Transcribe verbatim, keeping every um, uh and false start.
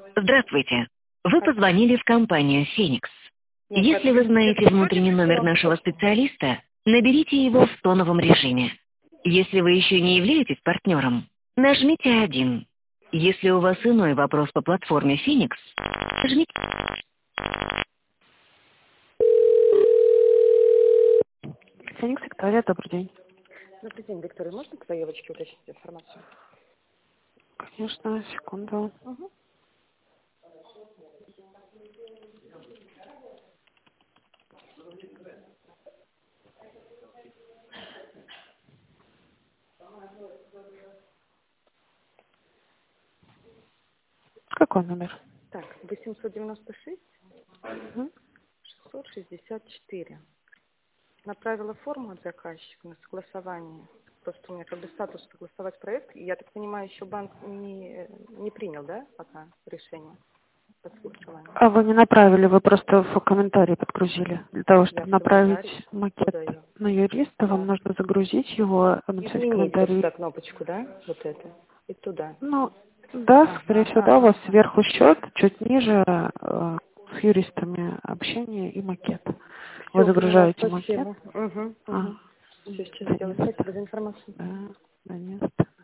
Здравствуйте. Вы позвонили в компанию «Феникс». Нет, Если вы знаете внутренний номер нашего специалиста, наберите его в тоновом режиме. Если вы еще не являетесь партнером, нажмите один. Если у вас иной вопрос по платформе «Феникс», нажмите... «Феникс», Виктория, добрый день. Добрый день, Виктория. Можно к заявочке уточнить информацию? Конечно, секунду. Угу. Какой номер? Так, восемьсот девяносто шесть Угу. шестьсот шестьдесят четыре. Направила форму от заказчика на согласование. Просто у меня как бы статус согласовать проект. И я так понимаю, еще банк не, не принял, да, пока решение по согласованию? А вы не направили, вы просто в комментарии подгрузили. Для того, Я чтобы в комментарий направить макет подаю. на юриста, вам Да. нужно загрузить его, написать Изменить вот комментарий. сюда кнопочку, да, вот это, и туда. Ну, да, скорее Ага, всего, да, у ага, вас ага. сверху счет, чуть ниже э, с юристами общение и макет. Вы Все, поняла, загружаете макет. спасибо. Угу, А, угу. Все, сейчас да сделаю. нет. Спасибо за информацию. Да, да нет.